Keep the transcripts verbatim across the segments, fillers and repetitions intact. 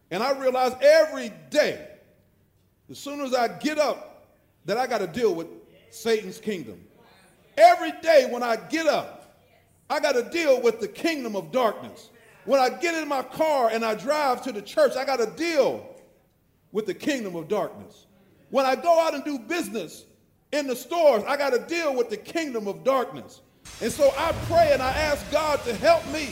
And I realize every day, as soon as I get up, that I got to deal with Satan's kingdom. Every day when I get up, I got to deal with the kingdom of darkness. When I get in my car and I drive to the church, I got to deal with the kingdom of darkness. When I go out and do business in the stores, I got to deal with the kingdom of darkness. And so I pray and I ask God to help me.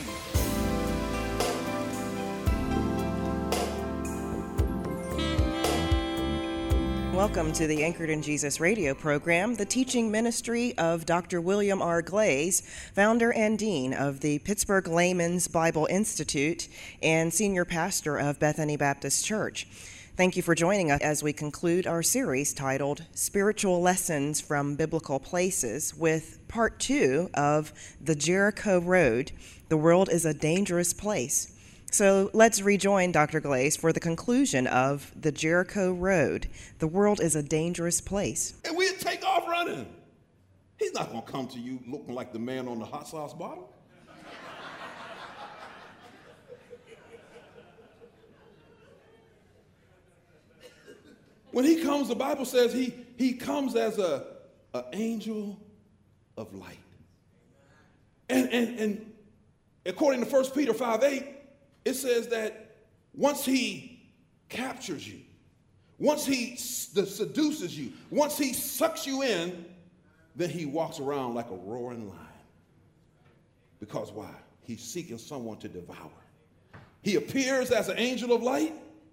Welcome to the Anchored in Jesus radio program, the teaching ministry of Doctor William R. Glaze, founder and dean of the Pittsburgh Layman's Bible Institute and senior pastor of Bethany Baptist Church. Thank you for joining us as we conclude our series titled Spiritual Lessons from Biblical Places with part two of The Jericho Road, The World is a Dangerous Place. So let's rejoin Doctor Glaze for the conclusion of The Jericho Road, The World is a Dangerous Place. And we'd take off running. He's not going to come to you looking like the man on the hot sauce bottle. When he comes, the Bible says he, he comes as a, a angel of light. And, and, and according to First Peter five eight, it says that once he captures you, once he seduces you, once he sucks you in, then he walks around like a roaring lion. Because why? He's seeking someone to devour. He appears as an angel of light.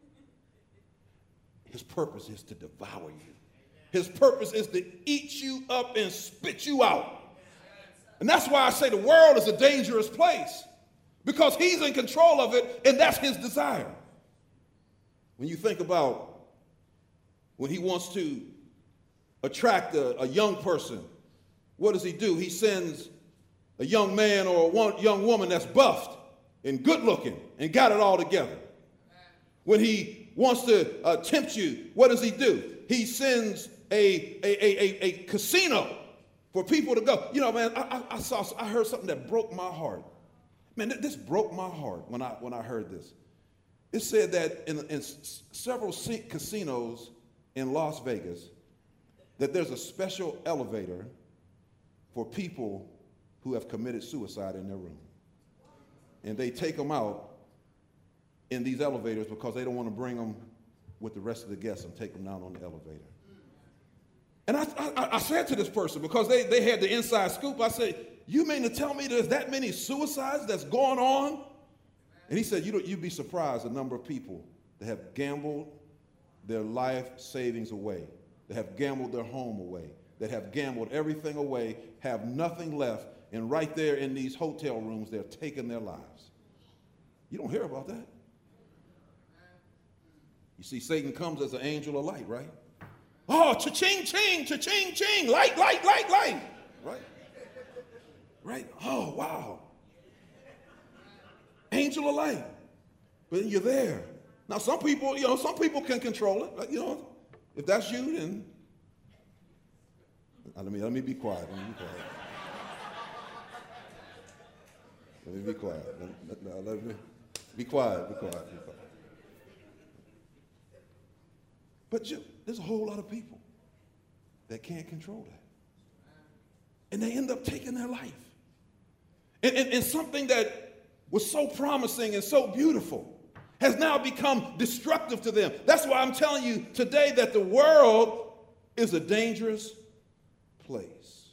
His purpose is to devour you. His purpose is to eat you up and spit you out. And that's why I say the world is a dangerous place. Because he's in control of it, and that's his desire. When you think about when he wants to attract a, a young person, what does he do? He sends a young man or a one, young woman that's buffed and good looking and got it all together. When he wants to uh, tempt you, what does he do? He sends a, a, a, a, a casino for people to go. You know, man, I, I, I saw, I heard something that broke my heart. Man, this broke my heart when I when I heard this. It said that in, in several casinos in Las Vegas, that there's a special elevator for people who have committed suicide in their room. And they take them out in these elevators because they don't want to bring them with the rest of the guests and take them down on the elevator. And I, I, I said to this person, because they, they had the inside scoop, I said, you mean to tell me there's that many suicides that's going on? And he said, you don't, you'd be surprised the number of people that have gambled their life savings away, that have gambled their home away, that have gambled everything away, have nothing left, and right there in these hotel rooms, they're taking their lives. You don't hear about that. You see, Satan comes as an angel of light, right? Oh, cha-ching, ching, cha-ching, ching, light, light, light, light, right? Right? Oh, wow. Angel of light. But you're there. Now, some people, you know, some people can control it. Like, you know, if that's you, then let me, let me be quiet. Let me be quiet. Let me be quiet. Let, let, let me be quiet. Be quiet. Be quiet. But you, there's a whole lot of people that can't control that. And they end up taking their life. And, and, and something that was so promising and so beautiful has now become destructive to them. That's why I'm telling you today that the world is a dangerous place.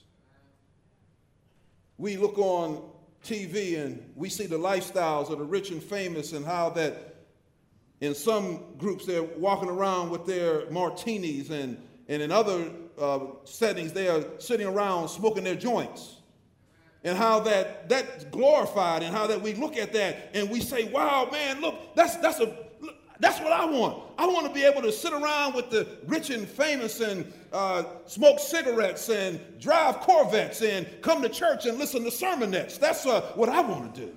We look on T V and we see the lifestyles of the rich and famous and how that in some groups they're walking around with their martinis and, and in other uh, settings they are sitting around smoking their joints. And how that that's glorified, and how that we look at that and we say, wow, man, look, that's that's a that's what I want. I want to be able to sit around with the rich and famous and uh, smoke cigarettes and drive Corvettes and come to church and listen to sermonettes. That's uh, what I want to do.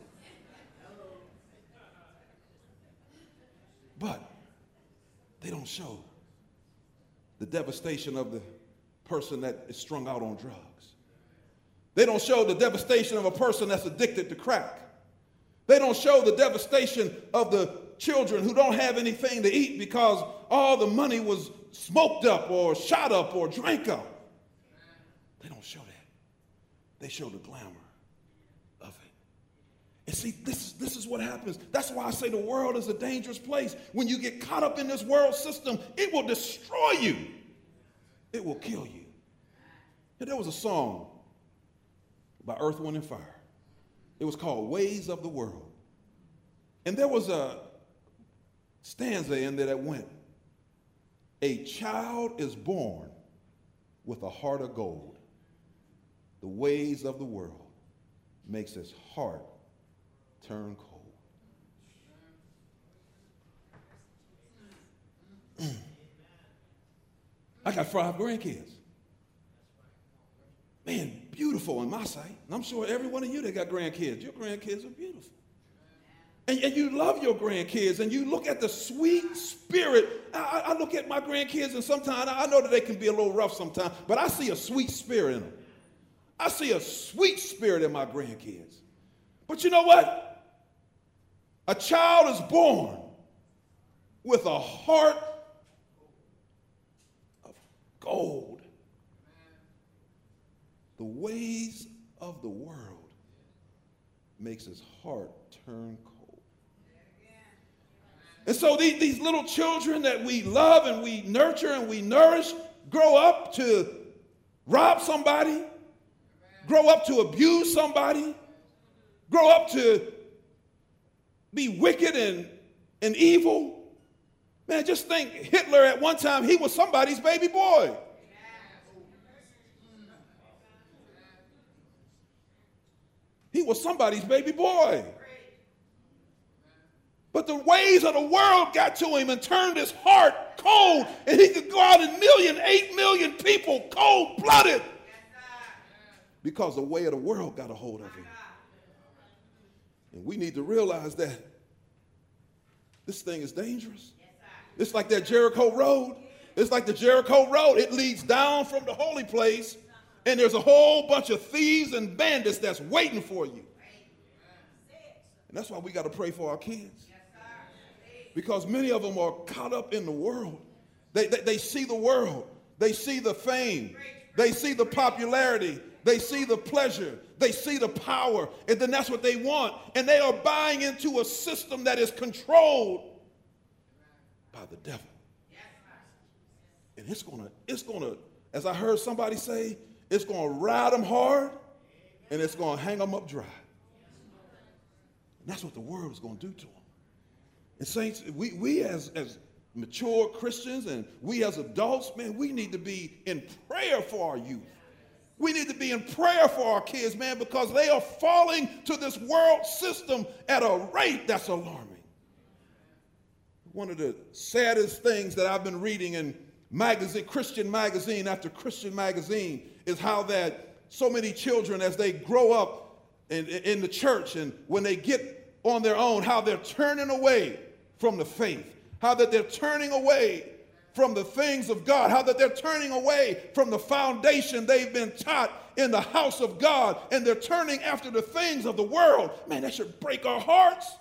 But they don't show the devastation of the person that is strung out on drugs. They don't show the devastation of a person that's addicted to crack. They don't show the devastation of the children who don't have anything to eat because all the money was smoked up or shot up or drank up. They don't show that. They show the glamour of it. And see, this is, this is what happens. That's why I say the world is a dangerous place. When you get caught up in this world system, it will destroy you. It will kill you. And there was a song by Earth, Wind, and Fire. It was called Ways of the World. And there was a stanza in there that went, a child is born with a heart of gold. The ways of the world makes his heart turn cold. I got five grandkids. Man, beautiful in my sight. And I'm sure every one of you that got grandkids, your grandkids are beautiful. And, and you love your grandkids, and you look at the sweet spirit. I, I look at my grandkids, and sometimes I know that they can be a little rough sometimes, but I see a sweet spirit in them. I see a sweet spirit in my grandkids. But you know what? A child is born with a heart of gold. The ways of the world makes his heart turn cold. And so these, these little children that we love and we nurture and we nourish grow up to rob somebody, grow up to abuse somebody, grow up to be wicked and, and evil. Man, just think, Hitler at one time, he was somebody's baby boy. He was somebody's baby boy. But the ways of the world got to him and turned his heart cold, and he could go out and million, eight million people cold-blooded because the way of the world got a hold of him. And we need to realize that this thing is dangerous. It's like that Jericho road. It's like the Jericho road. It leads down from the holy place, and there's a whole bunch of thieves and bandits that's waiting for you. And that's why we got to pray for our kids. Because many of them are caught up in the world. They, they, they see the world. They see the fame. They see the popularity. They see the pleasure. They see the power. And then that's what they want. And they are buying into a system that is controlled by the devil. And it's going to, it's going to, as I heard somebody say, it's going to ride them hard and it's going to hang them up dry. And that's what the world is going to do to them. And saints, we, we as, as mature Christians and we as adults, man, we need to be in prayer for our youth. We need to be in prayer for our kids, man, because they are falling to this world system at a rate that's alarming. One of the saddest things that I've been reading in magazine, Christian magazine after Christian magazine, is how that so many children, as they grow up in, in the church and when they get on their own, how they're turning away from the faith, how that they're turning away from the things of God, how that they're turning away from the foundation they've been taught in the house of God, and they're turning after the things of the world. Man, that should break our hearts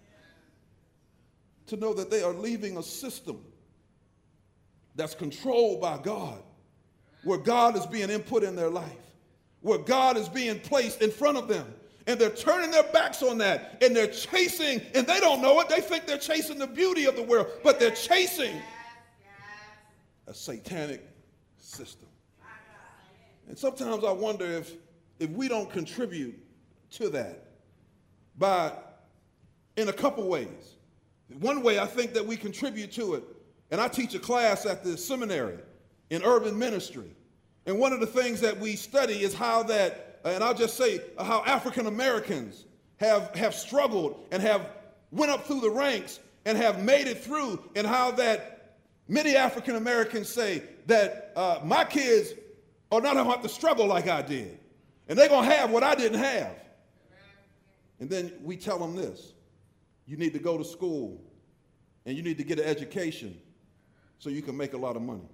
to know that they are leaving a system that's controlled by God, where God is being input in their life, where God is being placed in front of them. And they're turning their backs on that, and they're chasing, and they don't know it. They think they're chasing the beauty of the world, but they're chasing a satanic system. And sometimes I wonder if, if we don't contribute to that by, in a couple ways. One way I think that we contribute to it, and I teach a class at the seminary in urban ministry. And one of the things that we study is how that, and I'll just say how African Americans have, have struggled and have went up through the ranks and have made it through, and how that many African Americans say that uh, my kids are not going to have to struggle like I did. And they're going to have what I didn't have. And then we tell them this: you need to go to school and you need to get an education so you can make a lot of money.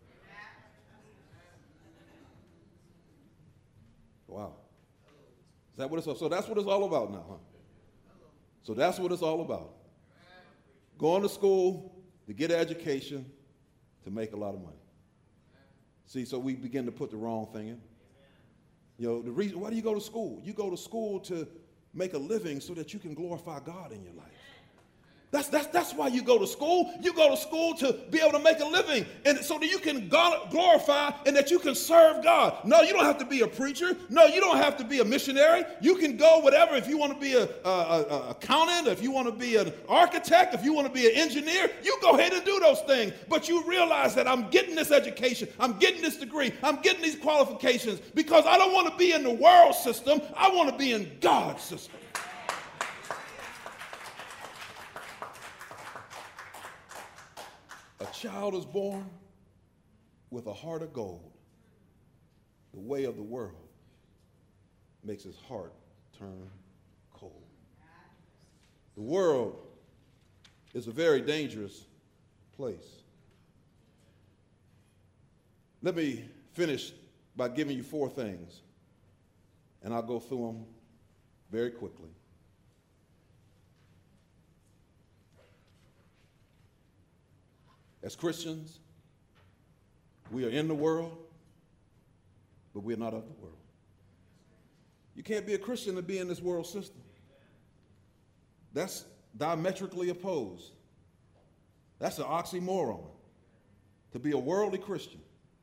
Wow. Is that what it's all? So that's what it's all about now, huh? So that's what it's all about. Going to school to get an education to make a lot of money. See, so we begin to put the wrong thing in. You know, the reason, why do you go to school? You go to school to make a living so that you can glorify God in your life. That's, that's, that's why you go to school. You go to school to be able to make a living, and so that you can glorify and that you can serve God. No, you don't have to be a preacher. No, you don't have to be a missionary. You can go whatever. If you want to be a, a, a, a accountant, if you want to be an architect, if you want to be an engineer, you go ahead and do those things. But you realize that I'm getting this education. I'm getting this degree. I'm getting these qualifications because I don't want to be in the world system. I want to be in God's system. A child is born with a heart of gold. The way of the world makes his heart turn cold. The world is a very dangerous place. Let me finish by giving you four things, and I'll go through them very quickly. As Christians, we are in the world, but we're not of the world. You can't be a Christian and be in this world system. That's diametrically opposed. That's an oxymoron, to be a worldly Christian.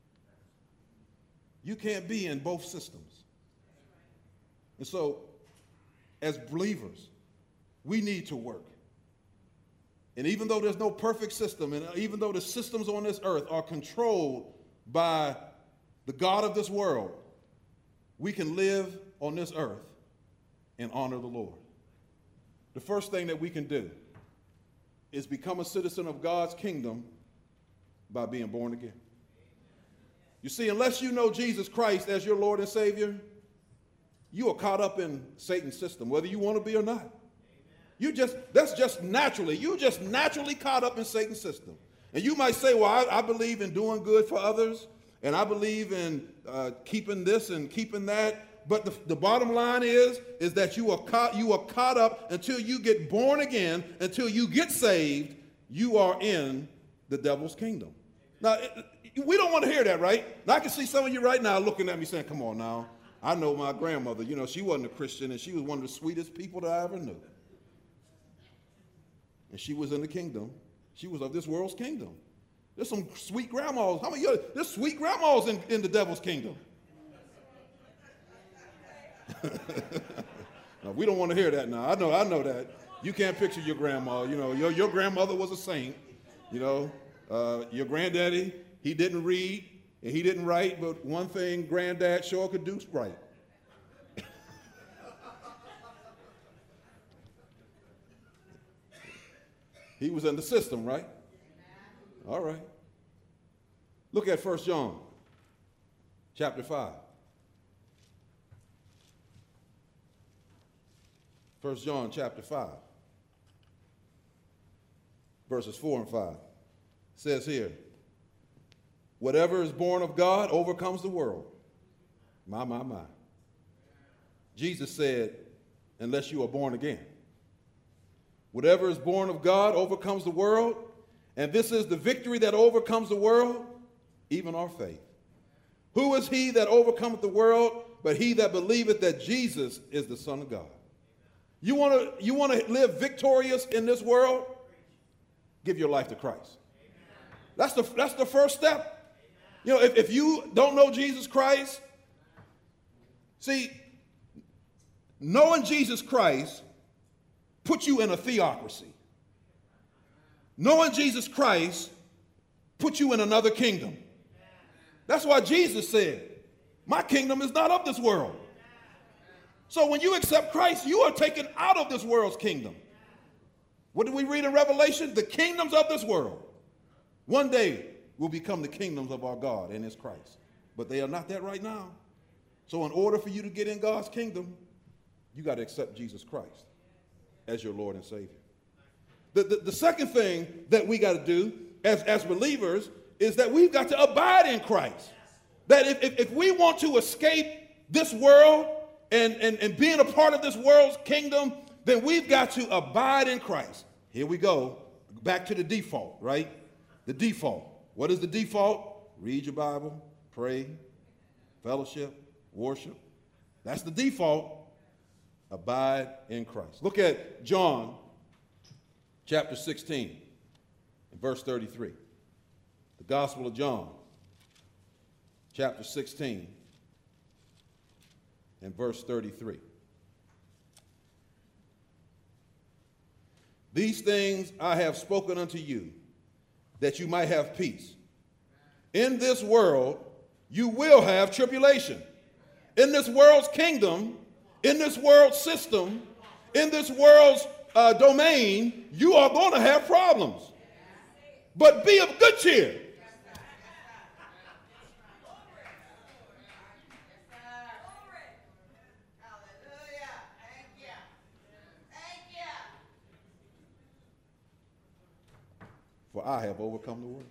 You can't be in both systems. And so, as believers, we need to work. And even though there's no perfect system, and even though the systems on this earth are controlled by the God of this world, we can live on this earth and honor the Lord. The first thing that we can do is become a citizen of God's kingdom by being born again. You see, unless you know Jesus Christ as your Lord and Savior, you are caught up in Satan's system, whether you want to be or not. You just, that's just naturally, you just naturally caught up in Satan's system. And you might say, well, I, I believe in doing good for others, and I believe in uh, keeping this and keeping that. But the, the bottom line is, is that you are caught, you are caught up until you get born again, until you get saved, you are in the devil's kingdom. Now, it, we don't want to hear that, right? Now, I can see some of you right now looking at me saying, come on now. I know my grandmother, you know, she wasn't a Christian, and she was one of the sweetest people that I ever knew. And she was in the kingdom. She was of this world's kingdom. There's some sweet grandmas. How many of you, there's sweet grandmas in, in the devil's kingdom? No, we don't want to hear that now. I know, I know that. You can't picture your grandma. You know, your, your grandmother was a saint. You know, uh, your granddaddy, he didn't read and he didn't write, but one thing granddad sure could do right. He was in the system, right? All right. Look at First John chapter five. First John chapter five, verses four and five. It says here, whatever is born of God overcomes the world. My, my, my. Jesus said, unless you are born again. Whatever is born of God overcomes the world, and this is the victory that overcomes the world, even our faith. Who is he that overcometh the world but he that believeth that Jesus is the Son of God? You want to you want to live victorious in this world? Give your life to Christ. That's the, that's the first step. You know, if, if you don't know Jesus Christ, see, knowing Jesus Christ put you in a theocracy. Knowing Jesus Christ put you in another kingdom. That's why Jesus said, my kingdom is not of this world. So when you accept Christ, you are taken out of this world's kingdom. What do we read in Revelation? The kingdoms of this world one day will become the kingdoms of our God and his Christ. But they are not that right now. So in order for you to get in God's kingdom, you got to accept Jesus Christ as your Lord and Savior. The, the, the second thing that we got to do as, as believers is that we've got to abide in Christ. That if, if, if we want to escape this world and, and, and being a part of this world's kingdom, then we've got to abide in Christ. Here we go. Back to the default, right? The default. What is the default? Read your Bible, pray, fellowship, worship. That's the default. Abide in Christ. Look at John chapter sixteen and verse thirty-three. The Gospel of John chapter sixteen and verse thirty-three. These things I have spoken unto you, that you might have peace. In this world you will have tribulation. In this world's kingdom, in this world's system, in this world's uh, domain, you are going to have problems. But be of good cheer. For I have overcome the world.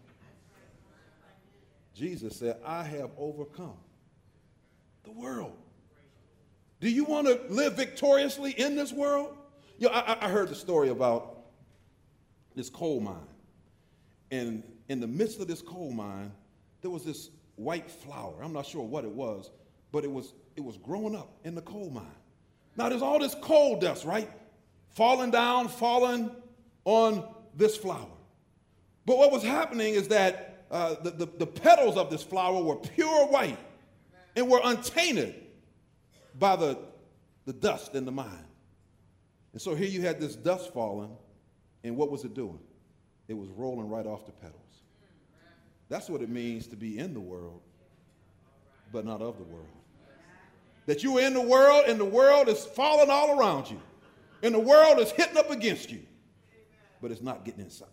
Jesus said, I have overcome the world. Do you want to live victoriously in this world? You know, I, I heard the story about this coal mine. And in the midst of this coal mine, there was this white flower. I'm not sure what it was, but it was, it was growing up in the coal mine. Now there's all this coal dust, right? Falling down, falling on this flower. But what was happening is that uh, the, the, the petals of this flower were pure white and were untainted by the, the dust in the mine. And so here you had this dust falling, and what was it doing? It was rolling right off the petals. That's what it means to be in the world, but not of the world. That you are in the world, and the world is falling all around you. And the world is hitting up against you, but it's not getting inside.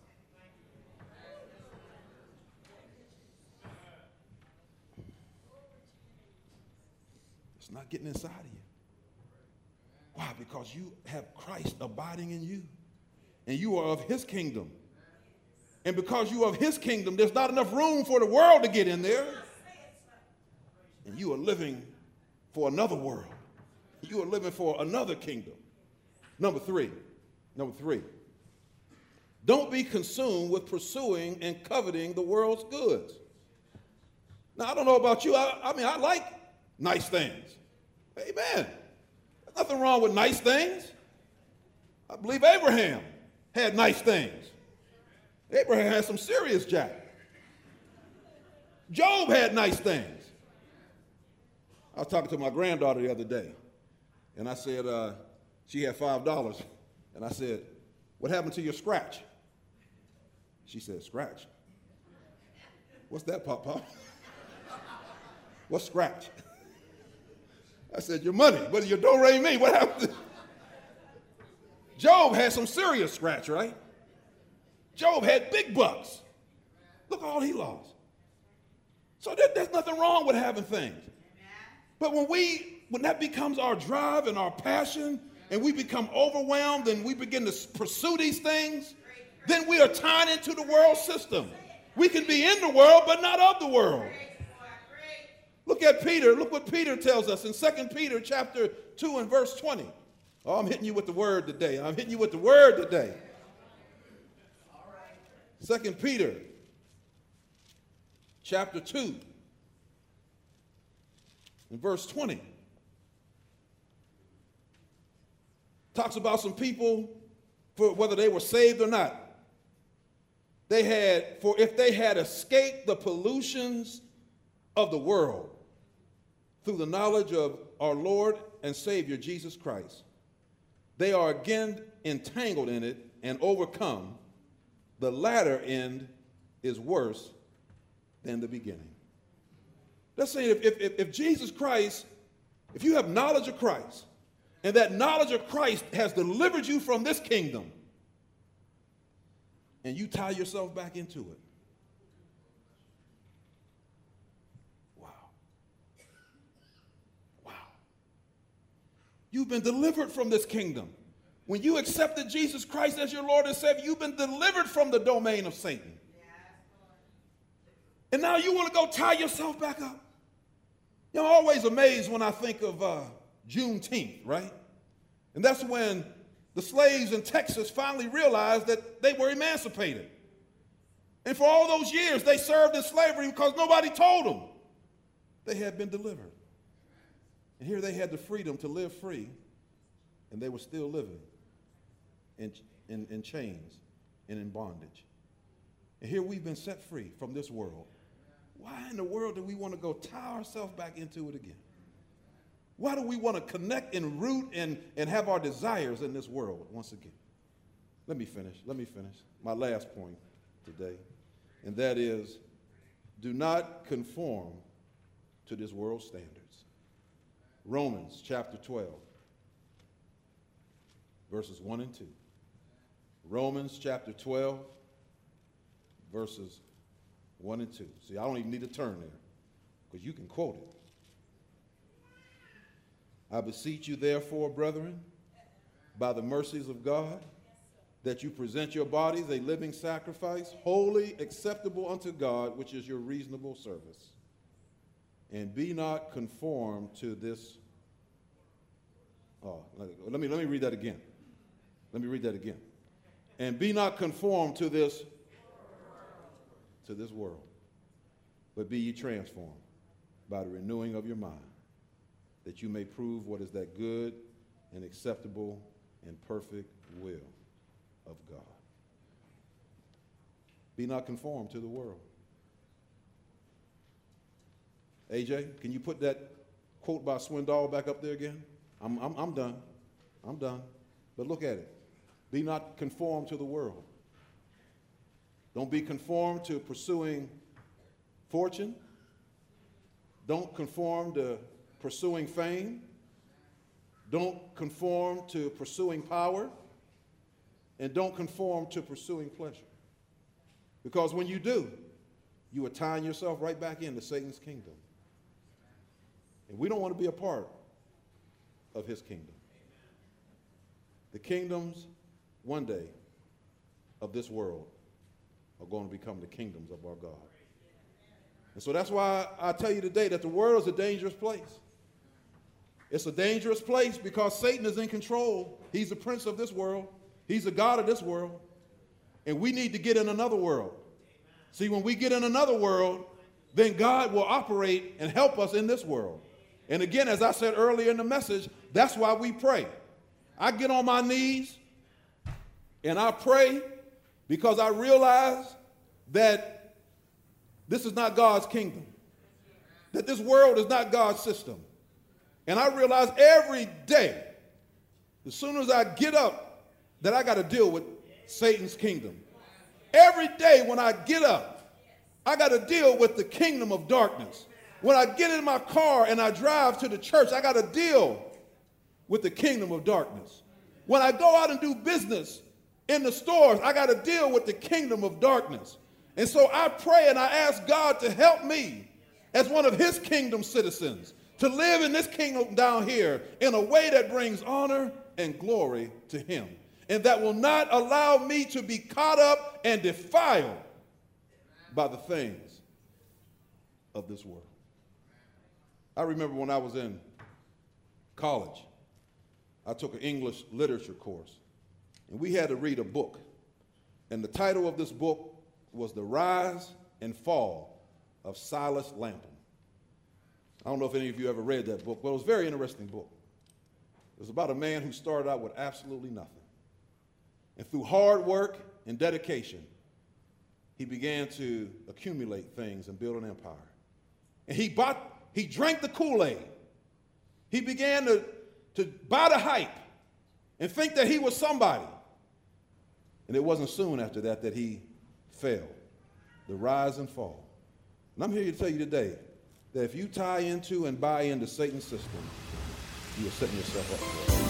It's not getting inside of you. Why? Because you have Christ abiding in you, and you are of his kingdom. And because you are of his kingdom, there's not enough room for the world to get in there. And you are living for another world. You are living for another kingdom. Number three, number three, don't be consumed with pursuing and coveting the world's goods. Now, I don't know about you. I, I mean, I like nice things. Amen. There's nothing wrong with nice things. I believe Abraham had nice things. Abraham had some serious jack. Job had nice things. I was talking to my granddaughter the other day, and I said, uh, she had five dollars, and I said, what happened to your scratch? She said, scratch? What's that, Pop Pop? What's scratch? I said, your money, but your do-re-mi, what happened? Job had some serious scratch, right? Job had big bucks. Look all he lost. So there, there's nothing wrong with having things. But when we, when that becomes our drive and our passion, and we become overwhelmed and we begin to pursue these things, then we are tied into the world system. We can be in the world, but not of the world. Look at Peter. Look what Peter tells us in Second Peter chapter two and verse twenty. Oh, I'm hitting you with the word today. I'm hitting you with the word today. Second Peter chapter two and verse twenty. Talks about some people, for whether they were saved or not. They had, for if they had escaped the pollutions of the world through the knowledge of our Lord and Savior Jesus Christ, they are again entangled in it and overcome. The latter end is worse than the beginning. That's saying if, if, if Jesus Christ, if you have knowledge of Christ, and that knowledge of Christ has delivered you from this kingdom, and you tie yourself back into it. Wow. Wow. You've been delivered from this kingdom. When you accepted Jesus Christ as your Lord and Savior, you've been delivered from the domain of Satan. And now you want to go tie yourself back up. You know, I'm always amazed when I think of uh, Juneteenth, right? And that's when the slaves in Texas finally realized that they were emancipated. And for all those years, they served in slavery because nobody told them they had been delivered. And here they had the freedom to live free, and they were still living in, in, in chains and in bondage. And here we've been set free from this world. Why in the world do we want to go tie ourselves back into it again? Why do we want to connect and root and, and have our desires in this world once again? Let me finish. Let me finish. My last point today, and that is, do not conform to this world's standards. Romans chapter twelve, verses one and two. Romans chapter twelve, verses one and two. See, I don't even need to turn there because you can quote it. I beseech you, therefore, brethren, by the mercies of God, that you present your bodies a living sacrifice, holy, acceptable unto God, which is your reasonable service. And be not conformed to this. Oh, let me, let me read that again. Let me read that again. And be not conformed to this, to this world, but be ye transformed by the renewing of your mind, that you may prove what is that good and acceptable and perfect will of God. Be not conformed to the world. A J, can you put that quote by Swindoll back up there again? I'm, I'm, I'm done. I'm done. But look at it. Be not conformed to the world. Don't be conformed to pursuing fortune. Don't conform to pursuing fame. Don't conform to pursuing power. And don't conform to pursuing pleasure. Because when you do, you are tying yourself right back into Satan's kingdom. And we don't want to be a part of his kingdom. The kingdoms, one day, of this world are going to become the kingdoms of our God. And so that's why I tell you today that the world is a dangerous place. It's a dangerous place because Satan is in control. He's the prince of this world. He's the God of this world. And we need to get in another world. See, when we get in another world, then God will operate and help us in this world. And again, as I said earlier in the message, that's why we pray. I get on my knees and I pray because I realize that this is not God's kingdom, that this world is not God's system. And I realize every day, as soon as I get up, that I got to deal with Satan's kingdom. Every day when I get up, I got to deal with the kingdom of darkness. When I get in my car and I drive to the church, I got to deal with the kingdom of darkness. When I go out and do business in the stores, I got to deal with the kingdom of darkness. And so I pray and I ask God to help me as one of his kingdom citizens to live in this kingdom down here in a way that brings honor and glory to him, and that will not allow me to be caught up and defiled by the things of this world. I remember when I was in college, I took an English literature course, and we had to read a book. And the title of this book was The Rise and Fall of Silas Lapham. I don't know if any of you ever read that book, but it was a very interesting book. It was about a man who started out with absolutely nothing. And through hard work and dedication, he began to accumulate things and build an empire. And he bought He drank the Kool-Aid. He began to, to buy the hype and think that he was somebody. And it wasn't soon after that that he fell, the rise and fall. And I'm here to tell you today that if you tie into and buy into Satan's system, you are setting yourself up for it.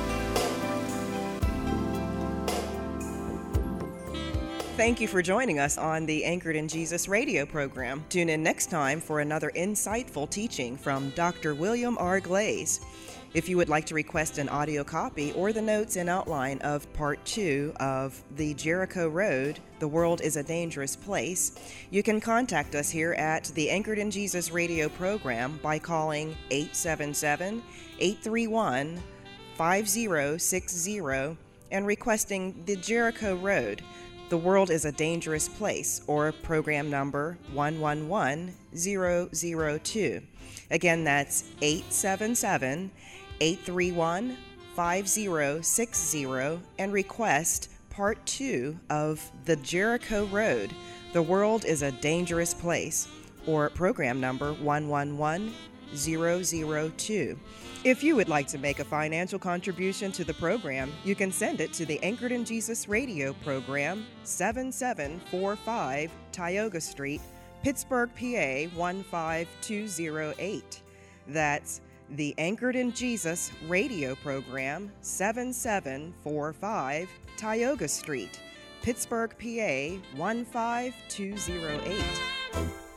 Thank you for joining us on the Anchored in Jesus radio program. Tune in next time for another insightful teaching from Doctor William R. Glaze. If you would like to request an audio copy or the notes and outline of part two of The Jericho Road, The World is a Dangerous Place, you can contact us here at the Anchored in Jesus radio program by calling eight seven seven, eight three one, five zero six zero and requesting The Jericho Road, The World is a Dangerous Place, or program number one one one zero zero two. Again, that's eight seven seven, eight three one, five zero six zero and request part two of The Jericho Road, The World is a Dangerous Place, or program number one one one zero zero two. If you would like to make a financial contribution to the program, you can send it to the Anchored in Jesus radio program, seven seven four five Tioga Street, Pittsburgh, P A one five two zero eight. That's the Anchored in Jesus radio program, seven seven four five Tioga Street, Pittsburgh, P A one five two zero eight.